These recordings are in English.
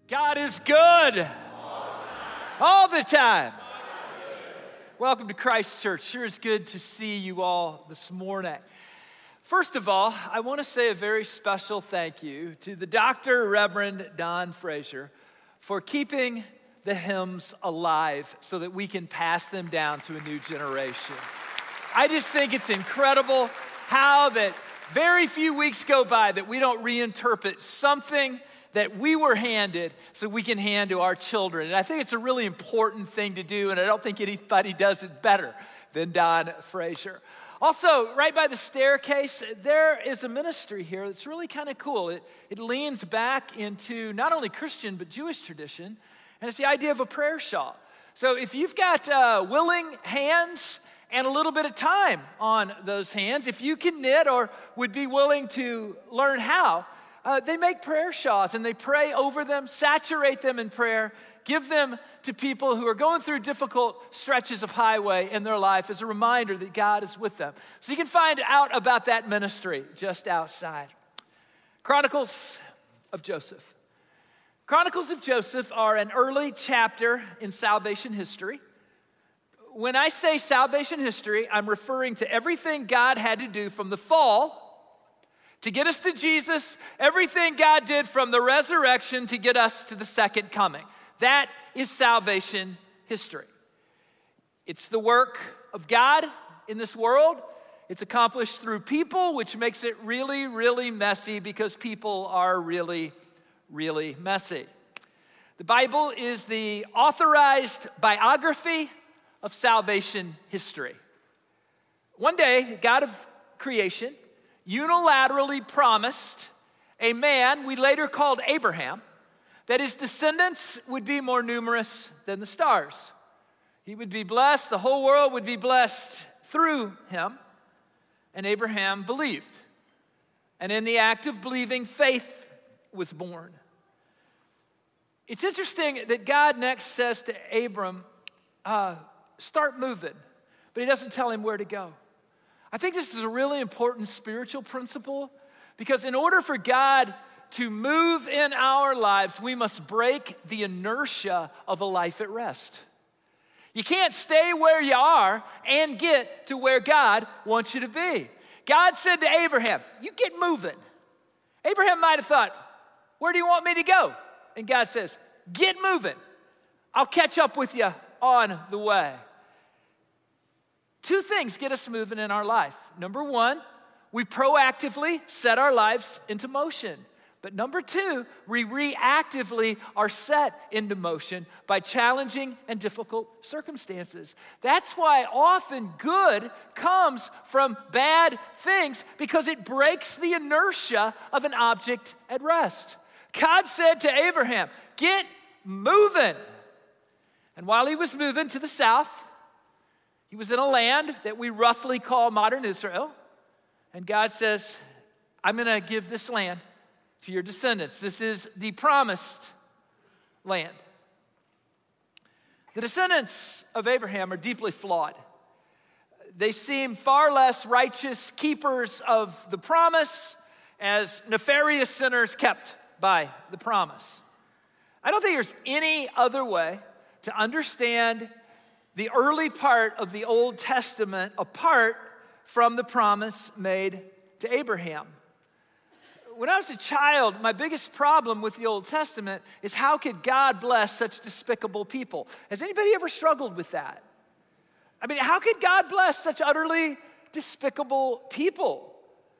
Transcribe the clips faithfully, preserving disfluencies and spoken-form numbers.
God is good all the time. Welcome to Christ Church. Sure is good to see you all this morning. First of all, I want to say a very special thank you to the Doctor Reverend Don Frazier for keeping the hymns alive so that we can pass them down to a new generation. I just think it's incredible how that very few weeks go by that we don't reinterpret something that we were handed so we can hand to our children. And I think it's a really important thing to do, and I don't think anybody does it better than Don Frazier. Also, right by the staircase, there is a ministry here that's really kind of cool. It, it leans back into not only Christian, but Jewish tradition, and it's the idea of a prayer shawl. So if you've got uh, willing hands and a little bit of time on those hands, if you can knit or would be willing to learn how, Uh, they make prayer shawls and they pray over them, saturate them in prayer, give them to people who are going through difficult stretches of highway in their life as a reminder that God is with them. So you can find out about that ministry just outside. Chronicles of Joseph. Chronicles of Joseph are an early chapter in salvation history. When I say salvation history, I'm referring to everything God had to do from the fall to get us to Jesus, everything God did from the resurrection to get us to the second coming. That is salvation history. It's the work of God in this world. It's accomplished through people, which makes it really, really messy because people are really, really messy. The Bible is the authorized biography of salvation history. One day, God of creation unilaterally promised a man we later called Abraham that his descendants would be more numerous than the stars. He would be blessed, the whole world would be blessed through him, and Abraham believed. And in the act of believing, faith was born. It's interesting that God next says to Abram, uh, start moving, but he doesn't tell him where to go. I think this is a really important spiritual principle because in order for God to move in our lives, we must break the inertia of a life at rest. You can't stay where you are and get to where God wants you to be. God said to Abraham, you get moving. Abraham might have thought, where do you want me to go? And God says, get moving. I'll catch up with you on the way. Two things get us moving in our life. Number one, we proactively set our lives into motion. But number two, we reactively are set into motion by challenging and difficult circumstances. That's why often good comes from bad things because it breaks the inertia of an object at rest. God said to Abraham, get moving. And while he was moving to the south, he was in a land that we roughly call modern Israel. And God says, I'm going to give this land to your descendants. This is the promised land. The descendants of Abraham are deeply flawed. They seem far less righteous keepers of the promise as nefarious sinners kept by the promise. I don't think there's any other way to understand the early part of the Old Testament apart from the promise made to Abraham. When I was a child, my biggest problem with the Old Testament is how could God bless such despicable people? Has anybody ever struggled with that? I mean, how could God bless such utterly despicable people?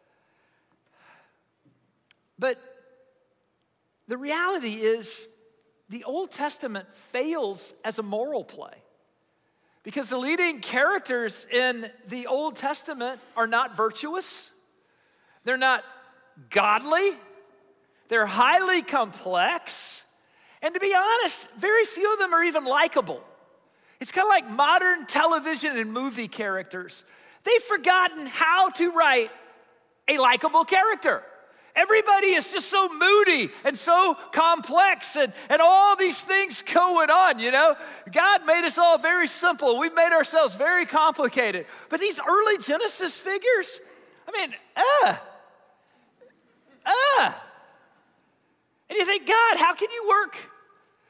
But the reality is the Old Testament fails as a moral play. Because the leading characters in the Old Testament are not virtuous. They're not godly. They're highly complex. And to be honest, very few of them are even likable. It's kind of like modern television and movie characters. They've forgotten how to write a likable character. Everybody is just so moody and so complex and, and all these things going on, you know. God made us all very simple. We've made ourselves very complicated. But these early Genesis figures, I mean, uh, uh. And you think, God, how can you work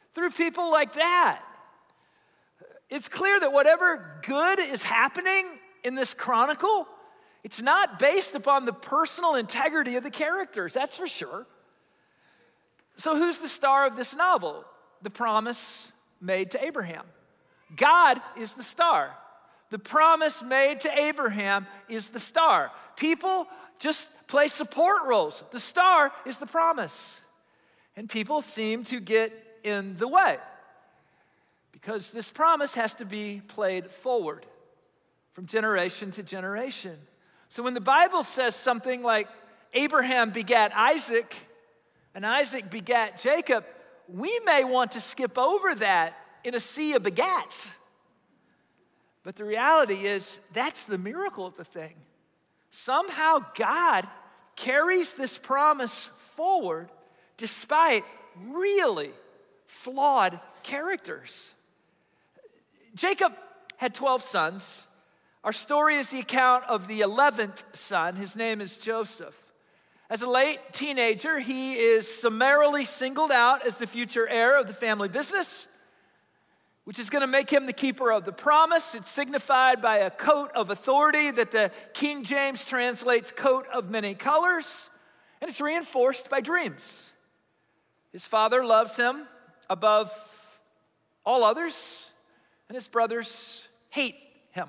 through people like that. It's clear that whatever good is happening in this chronicle, it's not based upon the personal integrity of the characters, that's for sure. So who's the star of this novel? The promise made to Abraham. God is the star. The promise made to Abraham is the star. People just play support roles. The star is the promise. And people seem to get in the way because this promise has to be played forward from generation to generation. So when the Bible says something like Abraham begat Isaac and Isaac begat Jacob, we may want to skip over that in a sea of begats. But the reality is, that's the miracle of the thing. Somehow God carries this promise forward despite really flawed characters. Jacob had twelve sons. Our story is the account of the eleventh son. His name is Joseph. As a late teenager, he is summarily singled out as the future heir of the family business, which is going to make him the keeper of the promise. It's signified by a coat of authority that the King James translates coat of many colors, and it's reinforced by dreams. His father loves him above all others, and his brothers hate him.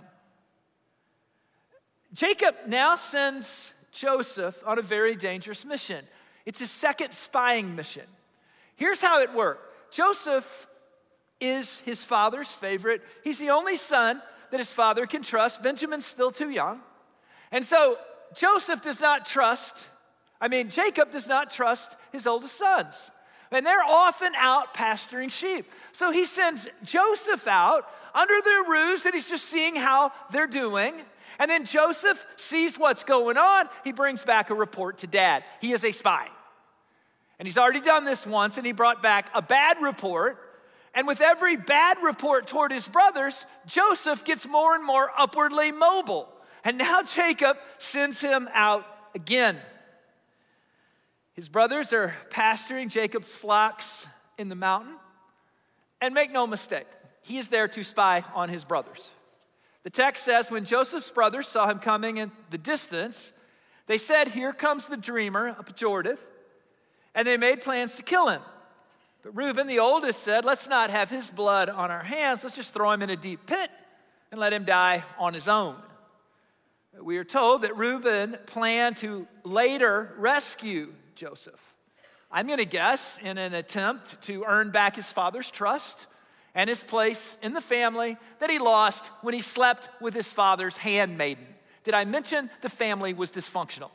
Jacob now sends Joseph on a very dangerous mission. It's his second spying mission. Here's how it worked. Joseph is his father's favorite. He's the only son that his father can trust. Benjamin's still too young. And so Joseph does not trust, I mean, Jacob does not trust his oldest sons. And they're often out pasturing sheep. So he sends Joseph out under the ruse that he's just seeing how they're doing. And then Joseph sees what's going on. He brings back a report to dad. He is a spy. And he's already done this once, and he brought back a bad report. And with every bad report toward his brothers, Joseph gets more and more upwardly mobile. And now Jacob sends him out again. His brothers are pasturing Jacob's flocks in the mountain. And make no mistake, he is there to spy on his brothers. The text says, when Joseph's brothers saw him coming in the distance, they said, "Here comes the dreamer," a pejorative, and they made plans to kill him. But Reuben, the oldest, said, "Let's not have his blood on our hands. Let's just throw him in a deep pit and let him die on his own." We are told that Reuben planned to later rescue Joseph. I'm going to guess in an attempt to earn back his father's trust and his place in the family that he lost when he slept with his father's handmaiden. Did I mention the family was dysfunctional?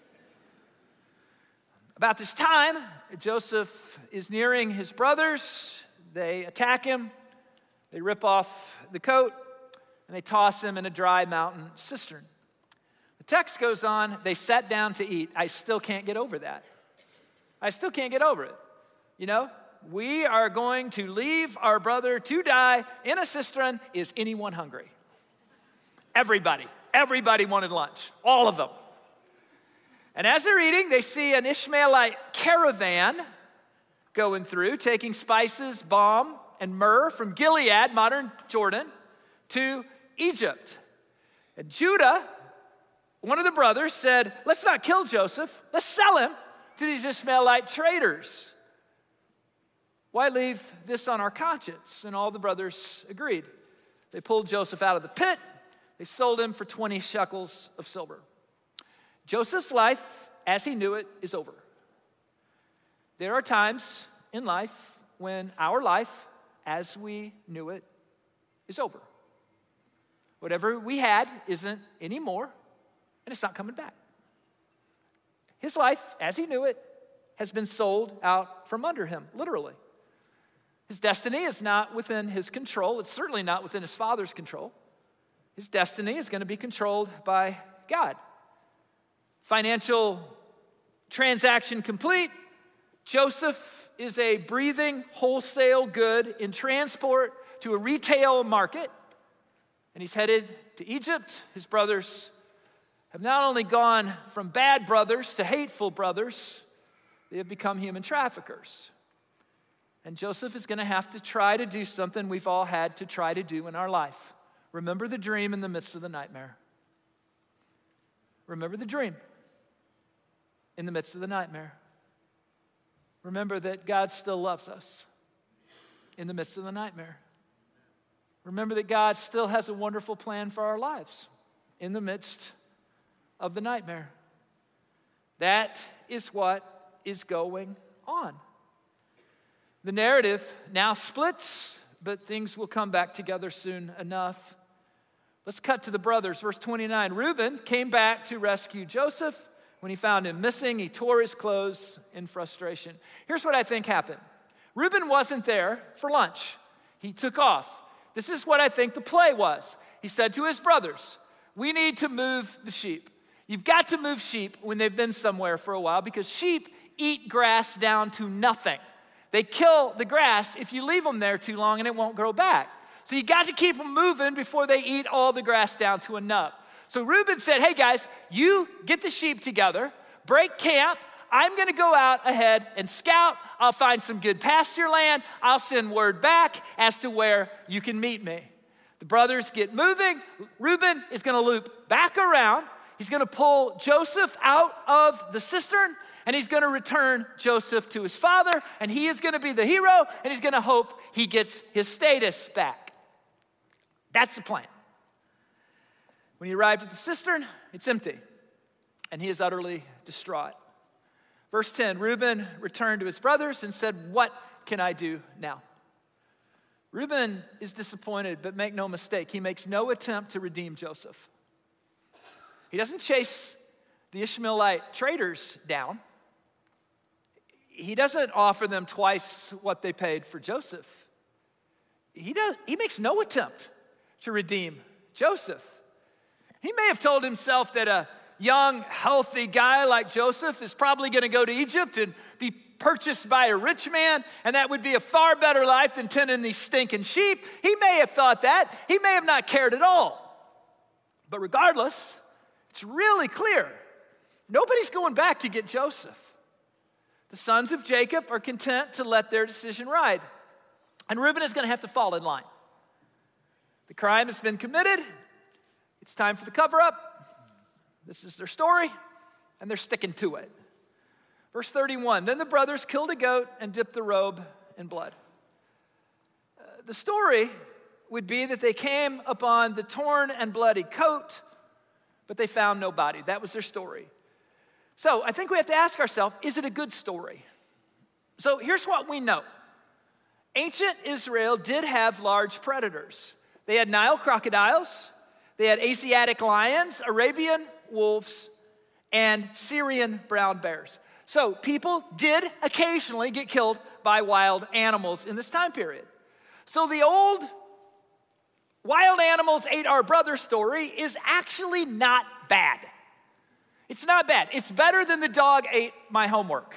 About this time, Joseph is nearing his brothers. They attack him. They rip off the coat, and they toss him in a dry mountain cistern. The text goes on, they sat down to eat. I still can't get over that. I still can't get over it. You know, we are going to leave our brother to die in a cistern. Is anyone hungry? Everybody. Everybody wanted lunch. All of them. And as they're eating, they see an Ishmaelite caravan going through, taking spices, balm, and myrrh from Gilead, modern Jordan, to Egypt. And Judah, one of the brothers, said, "Let's not kill Joseph. Let's sell him to these Ishmaelite traders. Why leave this on our conscience?" And all the brothers agreed. They pulled Joseph out of the pit. They sold him for twenty shekels of silver. Joseph's life, as he knew it, is over. There are times in life when our life, as we knew it, is over. Whatever we had isn't anymore, and it's not coming back. His life, as he knew it, has been sold out from under him, literally. His destiny is not within his control. It's certainly not within his father's control. His destiny is going to be controlled by God. Financial transaction complete. Joseph is a breathing wholesale good in transport to a retail market, and he's headed to Egypt. His brothers have not only gone from bad brothers to hateful brothers, they have become human traffickers. And Joseph is going to have to try to do something we've all had to try to do in our life. Remember the dream in the midst of the nightmare. Remember the dream in the midst of the nightmare. Remember that God still loves us in the midst of the nightmare. Remember that God still has a wonderful plan for our lives in the midst of the nightmare. That is what is going on. The narrative now splits, but things will come back together soon enough. Let's cut to the brothers. Verse twenty-nine, Reuben came back to rescue Joseph. When he found him missing, he tore his clothes in frustration. Here's what I think happened. Reuben wasn't there for lunch. He took off. This is what I think the play was. He said to his brothers, we need to move the sheep. You've got to move sheep when they've been somewhere for a while because sheep eat grass down to nothing. They kill the grass if you leave them there too long and it won't grow back. So you got to keep them moving before they eat all the grass down to a nub. So Reuben said, hey guys, you get the sheep together, break camp. I'm going to go out ahead and scout. I'll find some good pasture land. I'll send word back as to where you can meet me. The brothers get moving. Reuben is going to loop back around. He's going to pull Joseph out of the cistern, and he's going to return Joseph to his father, and he is going to be the hero, and he's going to hope he gets his status back. That's the plan. When he arrived at the cistern, it's empty, and he is utterly distraught. Verse ten, Reuben returned to his brothers and said, what can I do now? Reuben is disappointed, but make no mistake, he makes no attempt to redeem Joseph. He doesn't chase the Ishmaelite traders down. He doesn't offer them twice what they paid for Joseph. He does, he makes no attempt to redeem Joseph. He may have told himself that a young, healthy guy like Joseph is probably going to go to Egypt and be purchased by a rich man, and that would be a far better life than tending these stinking sheep. He may have thought that. He may have not cared at all. But regardless, it's really clear. Nobody's going back to get Joseph. The sons of Jacob are content to let their decision ride. And Reuben is going to have to fall in line. The crime has been committed. It's time for the cover-up. This is their story, and they're sticking to it. Verse thirty-one, then the brothers killed a goat and dipped the robe in blood. Uh, the story would be that they came upon the torn and bloody coat, but they found no body. That was their story. So I think we have to ask ourselves, is it a good story? So here's what we know. Ancient Israel did have large predators. They had Nile crocodiles, they had Asiatic lions, Arabian wolves, and Syrian brown bears. So people did occasionally get killed by wild animals in this time period. So the old wild animals ate our brother story is actually not bad. It's not bad. It's better than the dog ate my homework.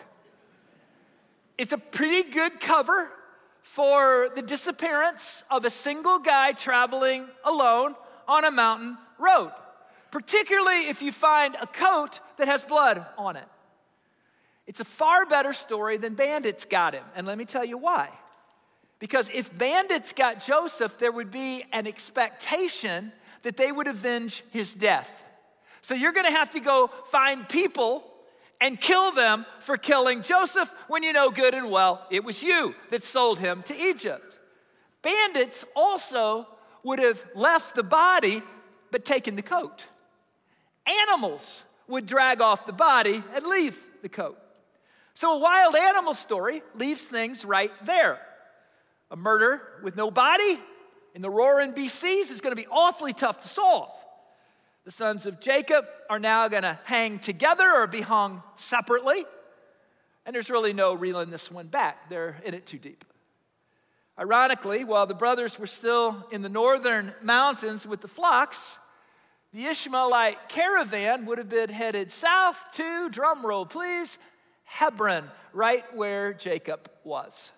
It's a pretty good cover for the disappearance of a single guy traveling alone on a mountain road, particularly if you find a coat that has blood on it. It's a far better story than bandits got him, and let me tell you why. Because if bandits got Joseph, there would be an expectation that they would avenge his death. So you're going to have to go find people and kill them for killing Joseph when you know good and well it was you that sold him to Egypt. Bandits also would have left the body but taken the coat. Animals would drag off the body and leave the coat. So a wild animal story leaves things right there. A murder with no body in the roaring B Cs is going to be awfully tough to solve. The sons of Jacob are now going to hang together or be hung separately. And there's really no reeling this one back. They're in it too deep. Ironically, while the brothers were still in the northern mountains with the flocks, the Ishmaelite caravan would have been headed south to, drum roll please, Hebron, right where Jacob was.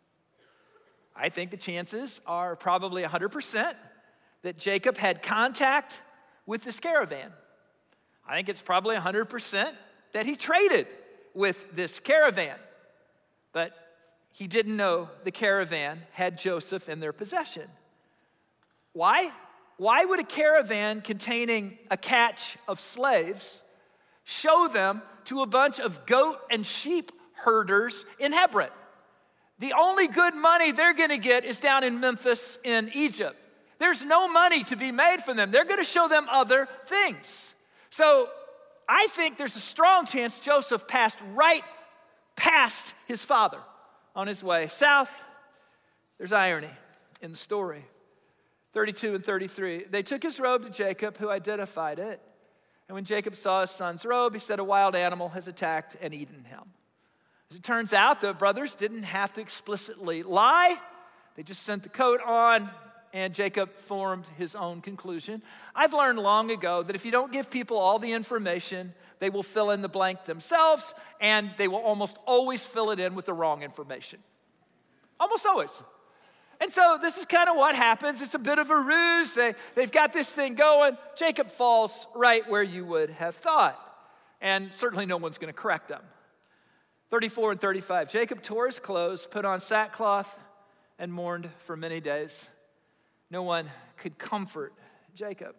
I think the chances are probably one hundred percent that Jacob had contact with this caravan. I think it's probably one hundred percent that he traded with this caravan. But he didn't know the caravan had Joseph in their possession. Why? Why would a caravan containing a catch of slaves show them to a bunch of goat and sheep herders in Hebron? The only good money they're going to get is down in Memphis in Egypt. There's no money to be made from them. They're going to show them other things. So I think there's a strong chance Joseph passed right past his father on his way south. There's irony in the story. thirty-two and thirty-three. They took his robe to Jacob, who identified it. And when Jacob saw his son's robe, he said, a wild animal has attacked and eaten him. As it turns out, the brothers didn't have to explicitly lie. They just sent the coat on, and Jacob formed his own conclusion. I've learned long ago that if you don't give people all the information, they will fill in the blank themselves, and they will almost always fill it in with the wrong information. Almost always. And so this is kind of what happens. It's a bit of a ruse. They, they've got this thing going. Jacob falls right where you would have thought. And certainly no one's going to correct him. thirty-four and thirty-five. Jacob tore his clothes, put on sackcloth, and mourned for many days. No one could comfort Jacob.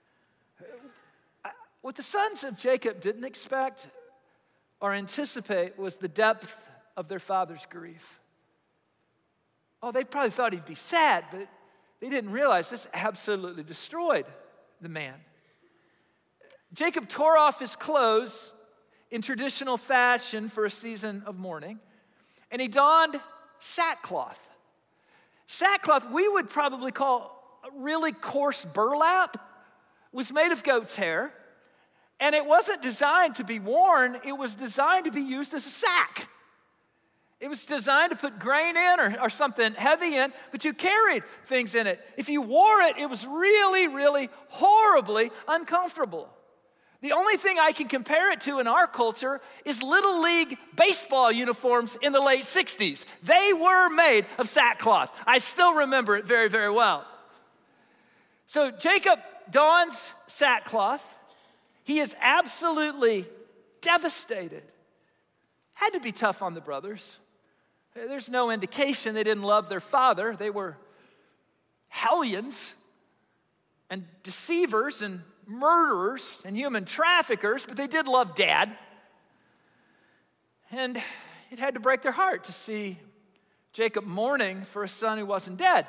What the sons of Jacob didn't expect or anticipate was the depth of their father's grief. Oh, they probably thought he'd be sad, but they didn't realize this absolutely destroyed the man. Jacob tore off his clothes in traditional fashion for a season of mourning, and he donned sackcloth. Sackcloth, we would probably call a really coarse burlap, was made of goat's hair, and it wasn't designed to be worn, it was designed to be used as a sack. It was designed to put grain in or, or something heavy in, but you carried things in it. If you wore it, it was really, really horribly uncomfortable. The only thing I can compare it to in our culture is Little League baseball uniforms in the late sixties. They were made of sackcloth. I still remember it very, very well. So Jacob dons sackcloth. He is absolutely devastated. Had to be tough on the brothers. There's no indication they didn't love their father. They were hellions and deceivers and murderers and human traffickers, but they did love Dad. And it had to break their heart to see Jacob mourning for a son who wasn't dead.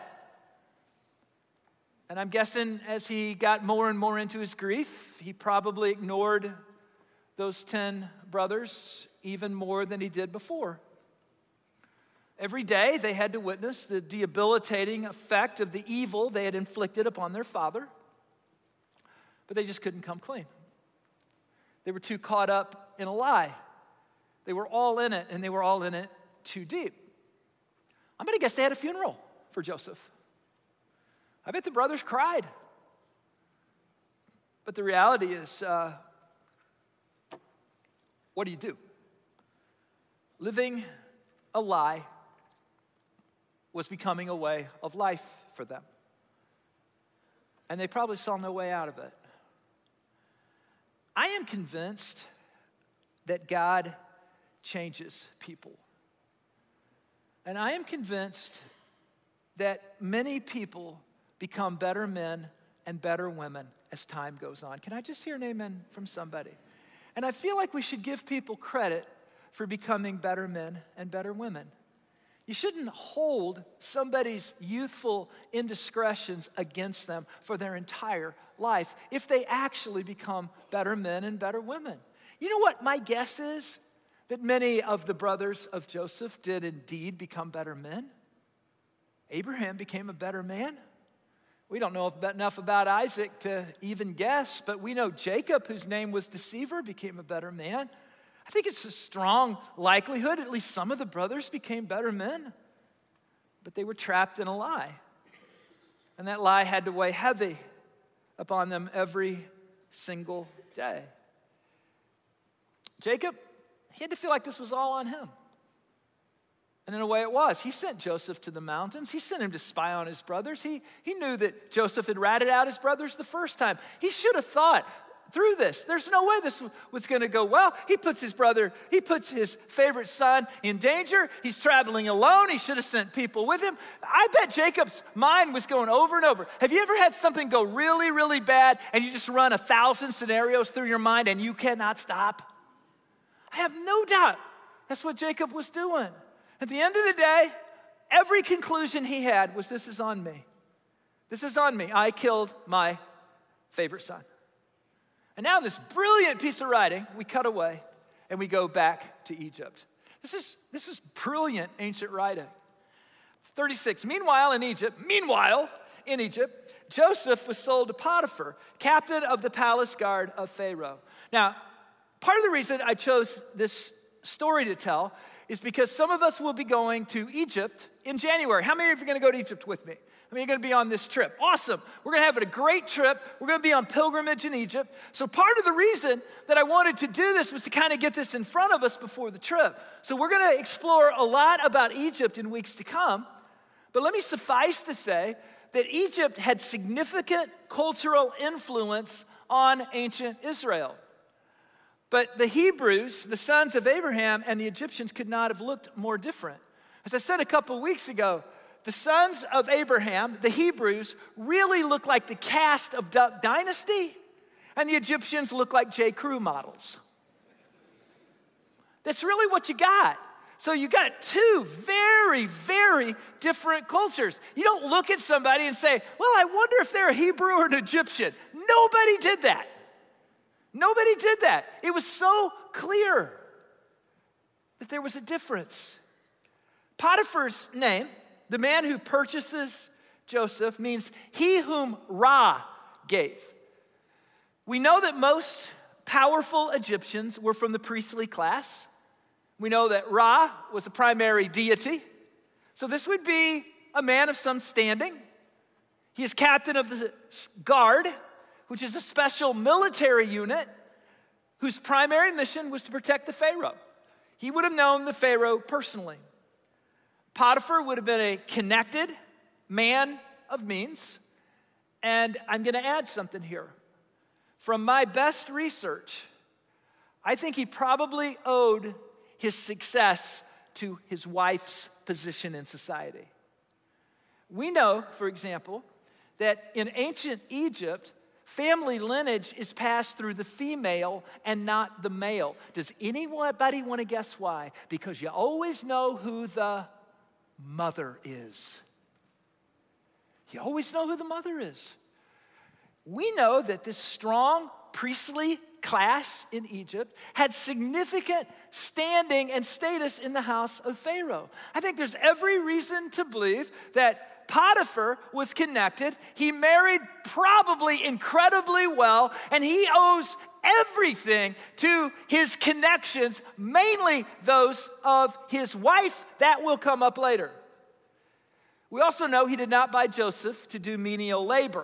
And I'm guessing as he got more and more into his grief, he probably ignored those ten brothers even more than he did before. Every day they had to witness the debilitating effect of the evil they had inflicted upon their father, but they just couldn't come clean. They were too caught up in a lie. They were all in it, and they were all in it too deep. I'm going to guess they had a funeral for Joseph. I bet the brothers cried. But the reality is, uh, what do you do? Living a lie was becoming a way of life for them. And they probably saw no way out of it. I am convinced that God changes people. And I am convinced that many people become better men and better women as time goes on. Can I just hear an amen from somebody? And I feel like we should give people credit for becoming better men and better women. You shouldn't hold somebody's youthful indiscretions against them for their entire life if they actually become better men and better women. You know what my guess is? That many of the brothers of Joseph did indeed become better men. Abraham became a better man. We don't know enough about Isaac to even guess, but we know Jacob, whose name was Deceiver, became a better man. I think it's a strong likelihood at least some of the brothers became better men, but they were trapped in a lie. And that lie had to weigh heavy upon them every single day. Jacob, he had to feel like this was all on him. And in a way it was. He sent Joseph to the mountains. He sent him to spy on his brothers. He, he knew that Joseph had ratted out his brothers the first time. He should have thought through this. There's no way this was going to go well. He puts his brother, he puts his favorite son in danger. He's traveling alone. He should have sent people with him. I bet Jacob's mind was going over and over. Have you ever had something go really, really bad and you just run a thousand scenarios through your mind and you cannot stop? I have no doubt that's what Jacob was doing. At the end of the day, every conclusion he had was, this is on me. This is on me. I killed my favorite son. And now in this brilliant piece of writing, we cut away and we go back to Egypt. This is, this is brilliant ancient writing. thirty-six, meanwhile in Egypt, meanwhile in Egypt, Joseph was sold to Potiphar, captain of the palace guard of Pharaoh. Now, part of the reason I chose this story to tell is because some of us will be going to Egypt in January. How many of you are going to go to Egypt with me? I mean, you're going to be on this trip. Awesome. We're going to have a great trip. We're going to be on pilgrimage in Egypt. So part of the reason that I wanted to do this was to kind of get this in front of us before the trip. So we're going to explore a lot about Egypt in weeks to come. But let me suffice to say that Egypt had significant cultural influence on ancient Israel. But the Hebrews, the sons of Abraham, and the Egyptians could not have looked more different. As I said a couple weeks ago, the sons of Abraham, the Hebrews, really look like the cast of Duck Dynasty, and the Egyptians look like J. Crew models. That's really what you got. So you got two very, very different cultures. You don't look at somebody and say, well, I wonder if they're a Hebrew or an Egyptian. Nobody did that. Nobody did that. It was so clear that there was a difference. Potiphar's name, the man who purchases Joseph, means he whom Ra gave. We know that most powerful Egyptians were from the priestly class. We know that Ra was a primary deity. So this would be a man of some standing. He is captain of the guard, which is a special military unit whose primary mission was to protect the Pharaoh. He would have known the Pharaoh personally. Potiphar would have been a connected man of means. And I'm going to add something here. From my best research, I think he probably owed his success to his wife's position in society. We know, for example, that in ancient Egypt, family lineage is passed through the female and not the male. Does anybody want to guess why? Because you always know who the mother is. You always know who the mother is. We know that this strong priestly class in Egypt had significant standing and status in the house of Pharaoh. I think there's every reason to believe that Potiphar was connected. He married probably incredibly well, and he owes everything to his connections, mainly those of his wife. That will come up later. We also know he did not buy Joseph to do menial labor.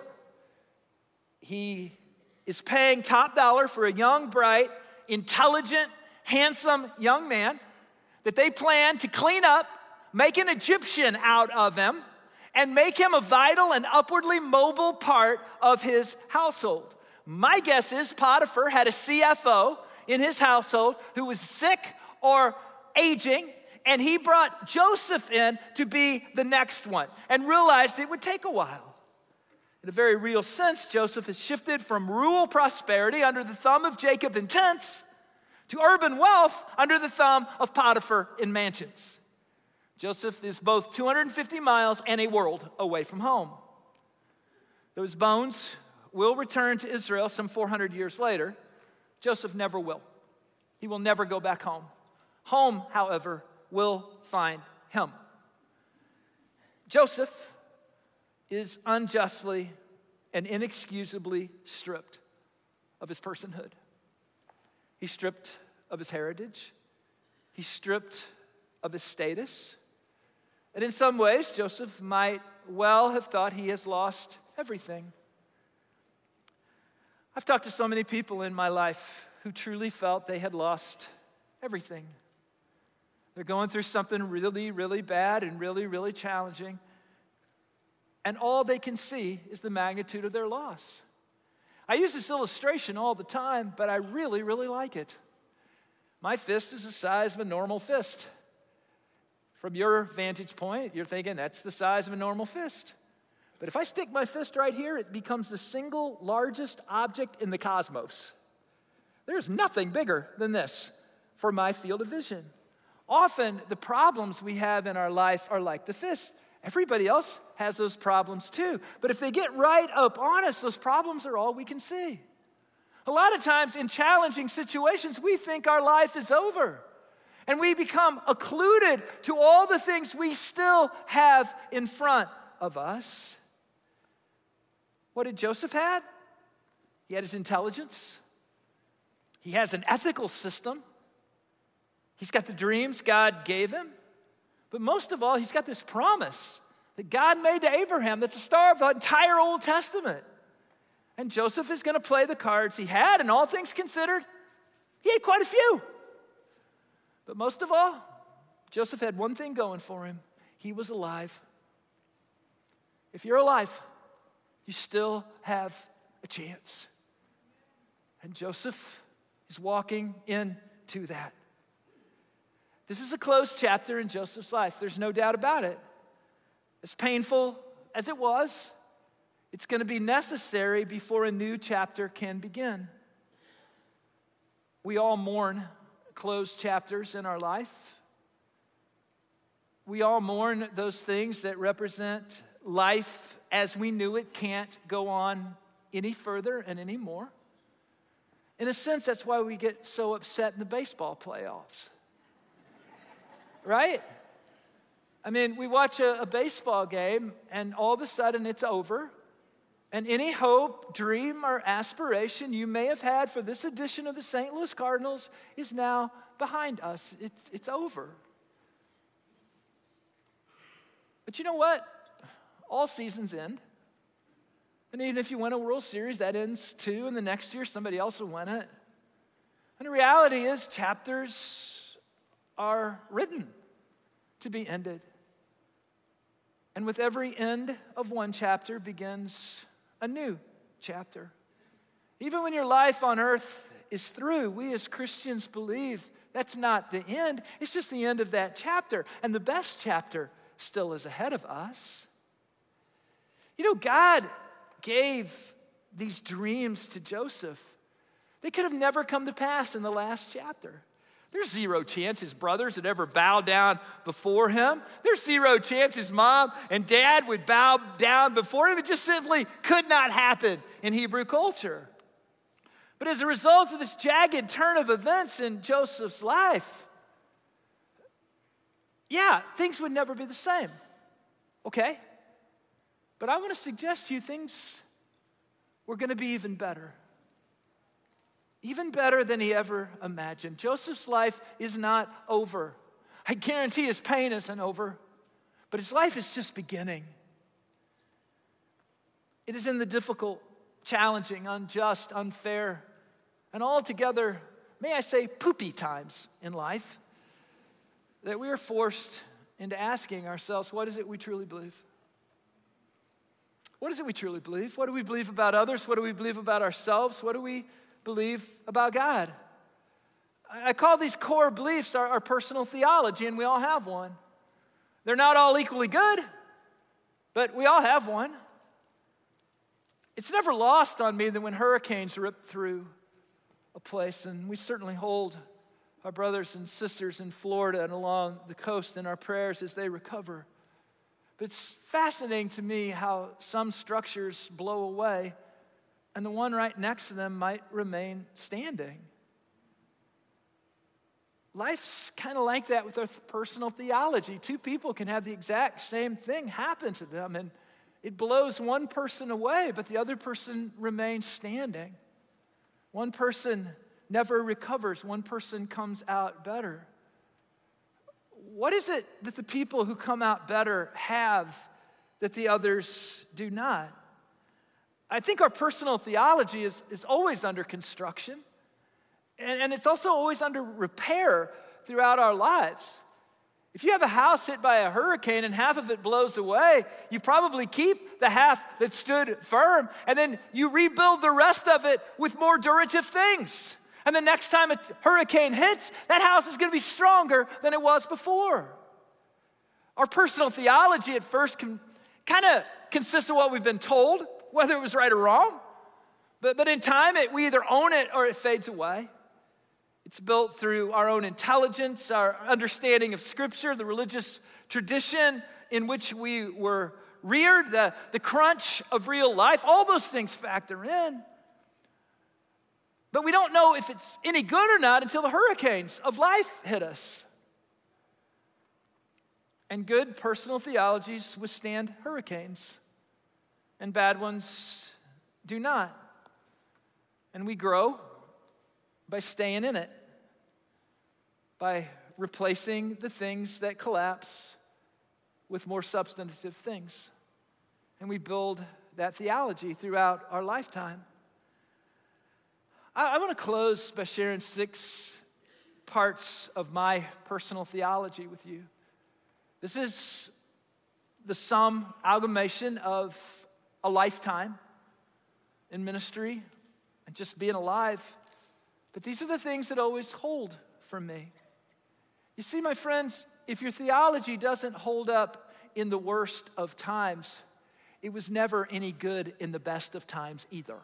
He is paying top dollar for a young, bright, intelligent, handsome young man that they plan to clean up, make an Egyptian out of him, and make him a vital and upwardly mobile part of his household. My guess is Potiphar had a C F O in his household who was sick or aging, and he brought Joseph in to be the next one and realized it would take a while. In a very real sense, Joseph has shifted from rural prosperity under the thumb of Jacob in tents to urban wealth under the thumb of Potiphar in mansions. Joseph is both two hundred fifty miles and a world away from home. Those bones will return to Israel some four hundred years later. Joseph never will. He will never go back home. Home, however, will find him. Joseph is unjustly and inexcusably stripped of his personhood. He's stripped of his heritage. He's stripped of his status. And in some ways, Joseph might well have thought he has lost everything. I've talked to so many people in my life who truly felt they had lost everything. They're going through something really, really bad and really, really challenging. And all they can see is the magnitude of their loss. I use this illustration all the time, but I really, really like it. My fist is the size of a normal fist. From your vantage point, you're thinking that's the size of a normal fist. But if I stick my fist right here, it becomes the single largest object in the cosmos. There's nothing bigger than this for my field of vision. Often, the problems we have in our life are like the fist. Everybody else has those problems too. But if they get right up on us, those problems are all we can see. A lot of times in challenging situations, we think our life is over. And we become occluded to all the things we still have in front of us. What did Joseph have? He had his intelligence. He has an ethical system. He's got the dreams God gave him. But most of all, he's got this promise that God made to Abraham that's the star of the entire Old Testament. And Joseph is going to play the cards he had, and all things considered, he had quite a few. But most of all, Joseph had one thing going for him. He was alive. If you're alive, you still have a chance. And Joseph is walking into that. This is a closed chapter in Joseph's life. There's no doubt about it. As painful as it was, it's going to be necessary before a new chapter can begin. We all mourn closed chapters in our life. We all mourn those things that represent life as we knew it can't go on any further and any more. In a sense, that's why we get so upset in the baseball playoffs. Right? I mean, we watch a, a baseball game and all of a sudden it's over. And any hope, dream, or aspiration you may have had for this edition of the Saint Louis Cardinals is now behind us. It's, it's over. But you know what? All seasons end. And even if you win a World Series, that ends too, and the next year somebody else will win it. And the reality is chapters are written to be ended. And with every end of one chapter begins a new chapter. Even when your life on earth is through, we as Christians believe that's not the end. It's just the end of that chapter. And the best chapter still is ahead of us. You know, God gave these dreams to Joseph. They could have never come to pass in the last chapter. There's zero chance his brothers would ever bow down before him. There's zero chance his mom and dad would bow down before him. It just simply could not happen in Hebrew culture. But as a result of this jagged turn of events in Joseph's life, yeah, things would never be the same. Okay? But I want to suggest to you things were going to be even better. Even better than he ever imagined. Joseph's life is not over. I guarantee his pain isn't over, but his life is just beginning. It is in the difficult, challenging, unjust, unfair, and altogether, may I say, poopy times in life that we are forced into asking ourselves, what is it we truly believe? What is it we truly believe? What do we believe about others? What do we believe about ourselves? What do we believe about God? I call these core beliefs our, our personal theology, and we all have one. They're not all equally good, but we all have one. It's never lost on me that when hurricanes rip through a place, and we certainly hold our brothers and sisters in Florida and along the coast in our prayers as they recover. But it's fascinating to me how some structures blow away and the one right next to them might remain standing. Life's kind of like that with our personal theology. Two people can have the exact same thing happen to them, and it blows one person away, but the other person remains standing. One person never recovers. One person comes out better. What is it that the people who come out better have that the others do not? I think our personal theology is, is always under construction, and, and it's also always under repair throughout our lives. If you have a house hit by a hurricane and half of it blows away, you probably keep the half that stood firm, and then you rebuild the rest of it with more durative things. And the next time a hurricane hits, that house is going to be stronger than it was before. Our personal theology at first can kind of consists of what we've been told, whether it was right or wrong. But, but in time, it, we either own it or it fades away. It's built through our own intelligence, our understanding of Scripture, the religious tradition in which we were reared, the, the crunch of real life. All those things factor in. But we don't know if it's any good or not until the hurricanes of life hit us. And good personal theologies withstand hurricanes, and bad ones do not. And we grow by staying in it, by replacing the things that collapse with more substantive things. And we build that theology throughout our lifetime. I, I want to close by sharing six parts of my personal theology with you. This is the sum, amalgamation of a lifetime in ministry and just being alive. But these are the things that always hold for me. You see, my friends, if your theology doesn't hold up in the worst of times, it was never any good in the best of times either.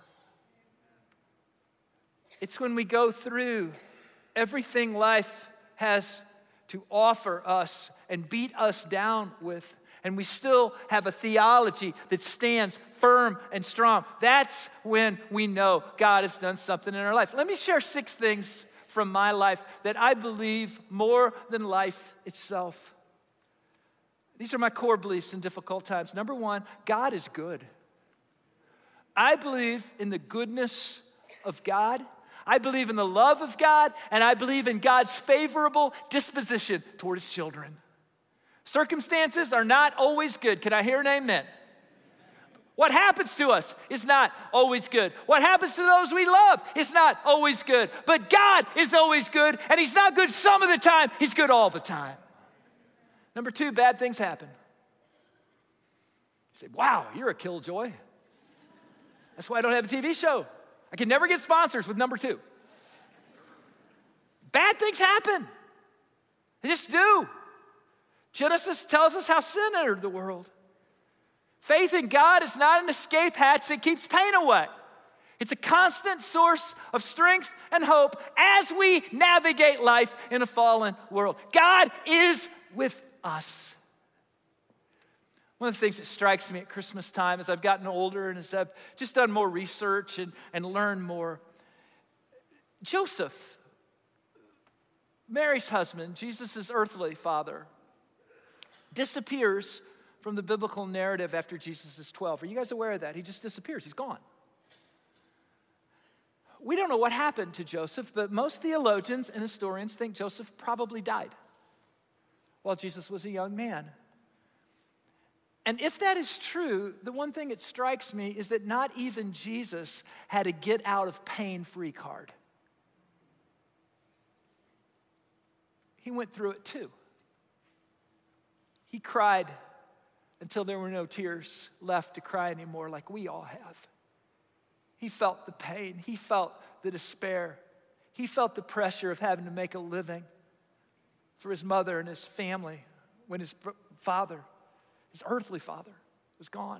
It's when we go through everything life has to offer us and beat us down with, and we still have a theology that stands firm and strong. That's when we know God has done something in our life. Let me share six things from my life that I believe more than life itself. These are my core beliefs in difficult times. Number one, God is good. I believe in the goodness of God. I believe in the love of God, and I believe in God's favorable disposition toward his children. Circumstances are not always good. Can I hear an amen? What happens to us is not always good. What happens to those we love is not always good. But God is always good, and he's not good some of the time. He's good all the time. Number two, bad things happen. You say, wow, you're a killjoy. That's why I don't have a T V show. I can never get sponsors with number two. Bad things happen. They just do. Genesis tells us how sin entered the world. Faith in God is not an escape hatch that keeps pain away. It's a constant source of strength and hope as we navigate life in a fallen world. God is with us. One of the things that strikes me at Christmas time as I've gotten older and as I've just done more research and, and learned more, Joseph, Mary's husband, Jesus' earthly father, disappears from the biblical narrative after Jesus is twelve. Are you guys aware of that? He just disappears. He's gone. We don't know what happened to Joseph, but most theologians and historians think Joseph probably died while Jesus was a young man. And if that is true, the one thing that strikes me is that not even Jesus had a get out of pain free card. He went through it too. He cried until there were no tears left to cry anymore, like we all have. He felt the pain. He felt the despair. He felt the pressure of having to make a living for his mother and his family when his father, his earthly father, was gone.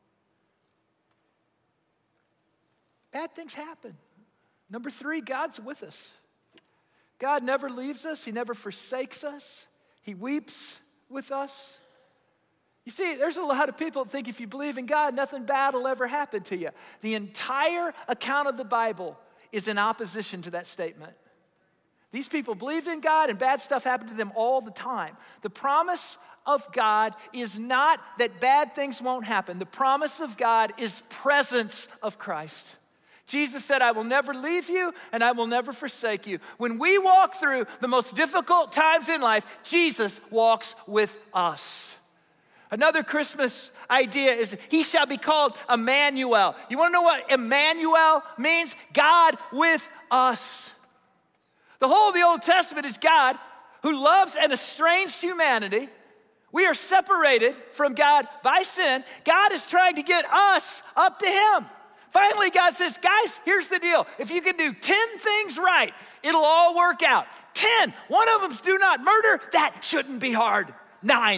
Bad things happen. Number three, God's with us. God never leaves us. He never forsakes us. He weeps with us. You see, there's a lot of people that think if you believe in God, nothing bad will ever happen to you. The entire account of the Bible is in opposition to that statement. These people believed in God and bad stuff happened to them all the time. The promise of God is not that bad things won't happen. The promise of God is presence of Christ. Jesus said, I will never leave you and I will never forsake you. When we walk through the most difficult times in life, Jesus walks with us. Another Christmas idea is he shall be called Emmanuel. You want to know what Emmanuel means? God with us. The whole of the Old Testament is God who loves an estranged humanity. We are separated from God by sin. God is trying to get us up to him. Finally, God says, guys, here's the deal. If you can do ten things right, it'll all work out. ten. One of them's do not murder. That shouldn't be hard. Nine.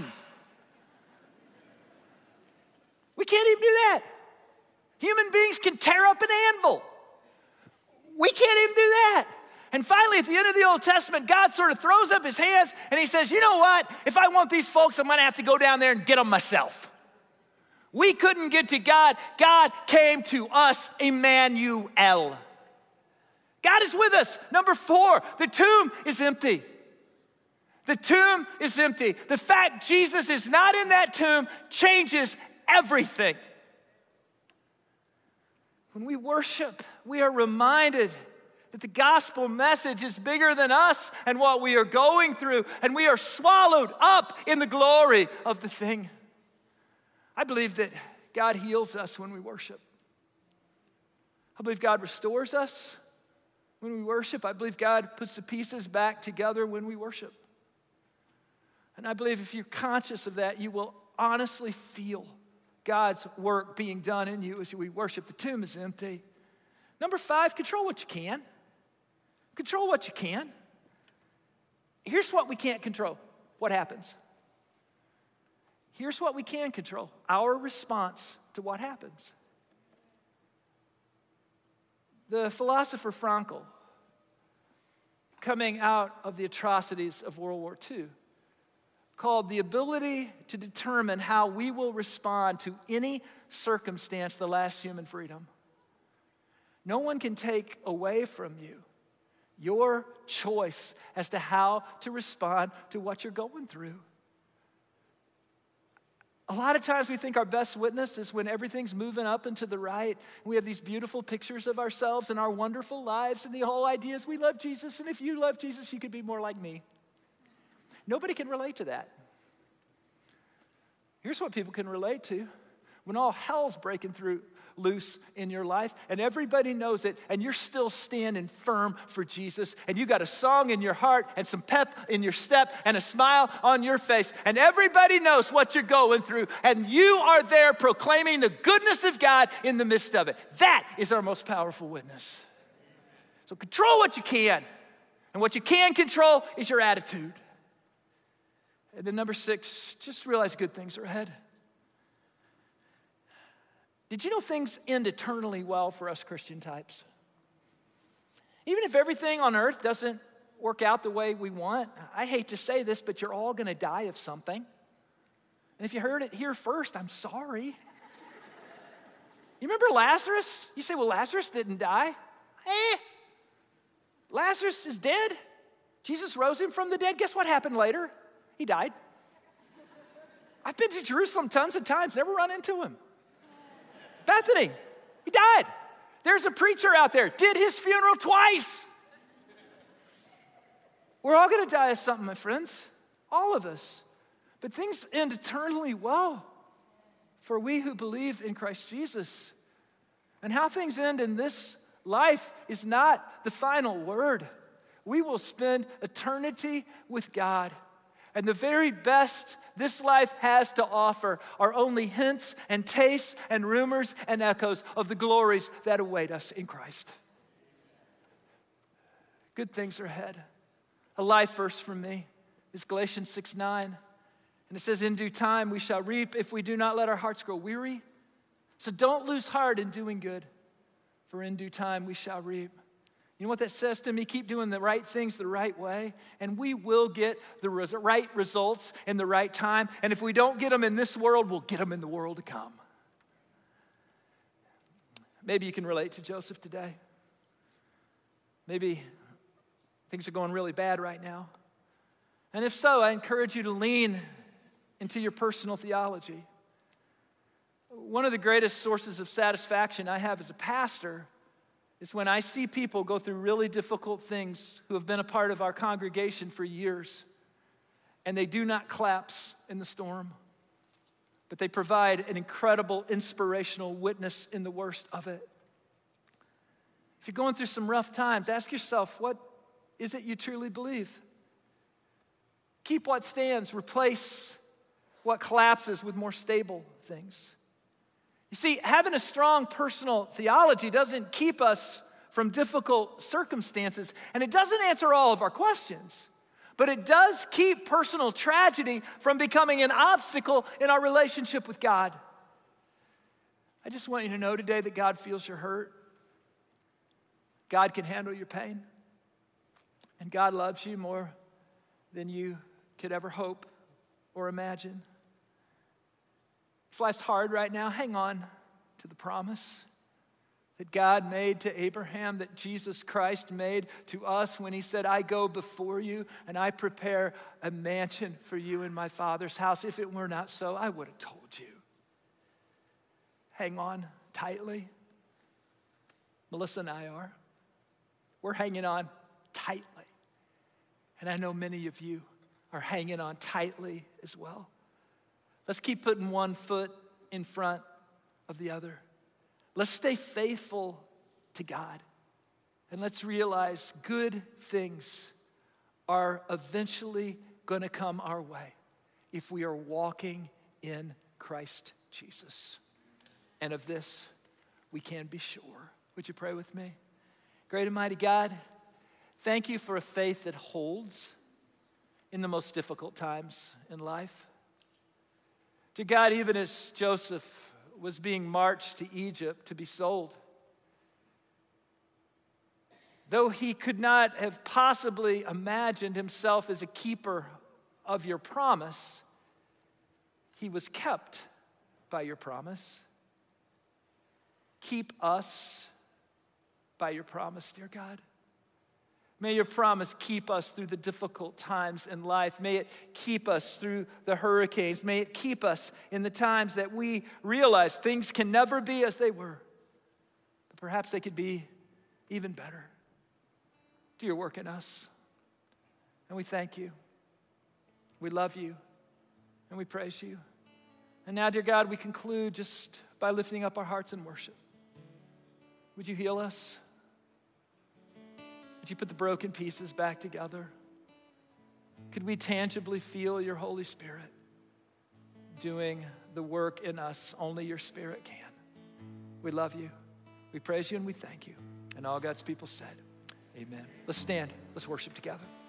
We can't even do that. Human beings can tear up an anvil. We can't even do that. And finally, at the end of the Old Testament, God sort of throws up his hands and he says, you know what? If I want these folks, I'm gonna have to go down there and get them myself. We couldn't get to God. God came to us, Emmanuel. God is with us. Number four, the tomb is empty. The tomb is empty. The fact Jesus is not in that tomb changes everything. When we worship, we are reminded that the gospel message is bigger than us and what we are going through, and we are swallowed up in the glory of the thing. I believe that God heals us when we worship. I believe God restores us when we worship. I believe God puts the pieces back together when we worship. And I believe if you're conscious of that, you will honestly feel God's work being done in you as we worship. The tomb is empty. Number five, control what you can. Control what you can. Here's what we can't control. What happens? Here's what we can control. Our response to what happens. The philosopher Frankl, coming out of the atrocities of World War Two, called the ability to determine how we will respond to any circumstance the last human freedom. No one can take away from you your choice as to how to respond to what you're going through. A lot of times we think our best witness is when everything's moving up and to the right. We have these beautiful pictures of ourselves and our wonderful lives, and the whole idea is we love Jesus, and if you love Jesus, you could be more like me. Nobody can relate to that. Here's what people can relate to. When all hell's breaking through loose in your life and everybody knows it and you're still standing firm for Jesus and you got a song in your heart and some pep in your step and a smile on your face and everybody knows what you're going through and you are there proclaiming the goodness of God in the midst of it. That is our most powerful witness. So control what you can, and what you can control is your attitude. And then number six, just realize good things are ahead. Did you know things end eternally well for us Christian types? Even if everything on earth doesn't work out the way we want, I hate to say this, but you're all going to die of something. And if you heard it here first, I'm sorry. You remember Lazarus? You say, well, Lazarus didn't die. Eh, Lazarus is dead. Jesus rose him from the dead. Guess what happened later? He died. I've been to Jerusalem tons of times, never run into him. Bethany, he died. There's a preacher out there, did his funeral twice. We're all gonna die of something, my friends, all of us. But things end eternally well for we who believe in Christ Jesus. And how things end in this life is not the final word. We will spend eternity with God. And the very best this life has to offer are only hints and tastes and rumors and echoes of the glories that await us in Christ. Good things are ahead. A life verse for me is Galatians six nine. And it says, in due time we shall reap if we do not let our hearts grow weary. So don't lose heart in doing good, for in due time we shall reap. You know what that says to me? Keep doing the right things the right way, and we will get the res- right results in the right time. And if we don't get them in this world, we'll get them in the world to come. Maybe you can relate to Joseph today. Maybe things are going really bad right now. And if so, I encourage you to lean into your personal theology. One of the greatest sources of satisfaction I have as a pastor is when I see people go through really difficult things who have been a part of our congregation for years, and they do not collapse in the storm, but they provide an incredible inspirational witness in the worst of it. If you're going through some rough times, ask yourself, what is it you truly believe? Keep what stands, replace what collapses with more stable things. You see, having a strong personal theology doesn't keep us from difficult circumstances, and it doesn't answer all of our questions, but it does keep personal tragedy from becoming an obstacle in our relationship with God. I just want you to know today that God feels your hurt. God can handle your pain, and God loves you more than you could ever hope or imagine. If life's hard right now, hang on to the promise that God made to Abraham, that Jesus Christ made to us when he said, I go before you and I prepare a mansion for you in my Father's house. If it were not so, I would have told you. Hang on tightly. Melissa and I are. We're hanging on tightly. And I know many of you are hanging on tightly as well. Let's keep putting one foot in front of the other. Let's stay faithful to God. And let's realize good things are eventually going to come our way if we are walking in Christ Jesus. And of this, we can be sure. Would you pray with me? Great and mighty God, thank you for a faith that holds in the most difficult times in life. To God, even as Joseph was being marched to Egypt to be sold, though he could not have possibly imagined himself as a keeper of your promise, he was kept by your promise. Keep us by your promise, dear God. May your promise keep us through the difficult times in life. May it keep us through the hurricanes. May it keep us in the times that we realize things can never be as they were, but perhaps they could be even better. Do your work in us. And we thank you. We love you. And we praise you. And now, dear God, we conclude just by lifting up our hearts in worship. Would you heal us? Would you put the broken pieces back together? Could we tangibly feel your Holy Spirit doing the work in us only your Spirit can? We love you. We praise you and we thank you. And all God's people said, amen. Let's stand. Let's worship together.